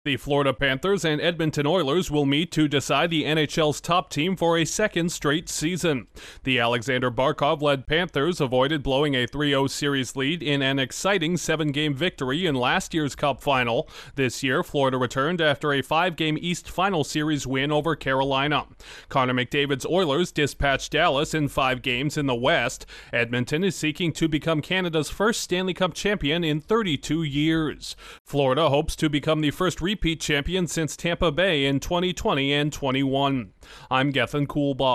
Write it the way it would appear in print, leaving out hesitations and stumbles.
The Florida Panthers and Edmonton Oilers will meet to decide the NHL's top team for a second straight season. The Alexander Barkov-led Panthers avoided blowing a 3-0 series lead in an exciting 7-game victory in last year's Cup final. This year, Florida returned after a 5-game East Final Series win over Carolina. Connor McDavid's Oilers dispatched Dallas in 5 games in the West. Edmonton is seeking to become Canada's first Stanley Cup champion in 32 years. Florida hopes to become the first repeat champion since Tampa Bay in 2020 and 21. I'm Gethin Coolbaugh.